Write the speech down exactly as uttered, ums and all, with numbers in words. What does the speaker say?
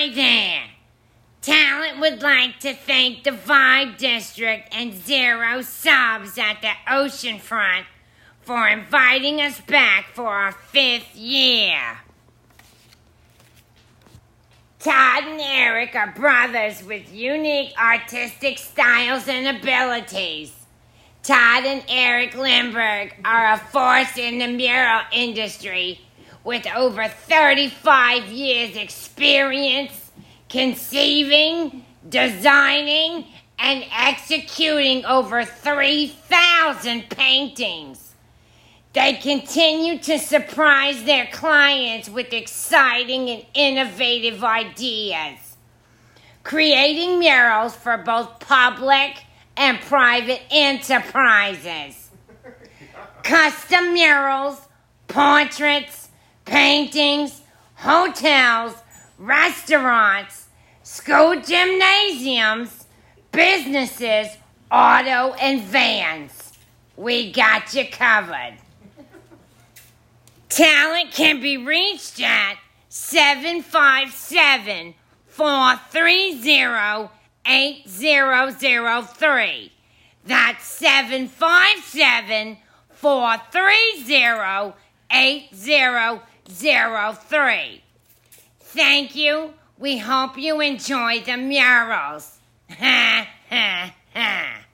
Hi there. Talent would like to thank the Vibe District and Zero Subs at the Oceanfront for inviting us back for our fifth year. Todd and Eric are brothers with unique artistic styles and abilities. Todd and Eric Lindberg are a force in the mural industry with over thirty-five years experience conceiving, designing, and executing over three thousand paintings. They continue to surprise their clients with exciting and innovative ideas, creating murals for both public and private enterprises. Custom murals, portraits, paintings, hotels, restaurants, school gymnasiums, businesses, auto, and vans. We got you covered. Talent can be reached at seven five seven, four three zero, eight zero zero three. That's seven five seven, four three zero, eight zero zero three. Thank you. We hope you enjoy the murals. Ha ha ha.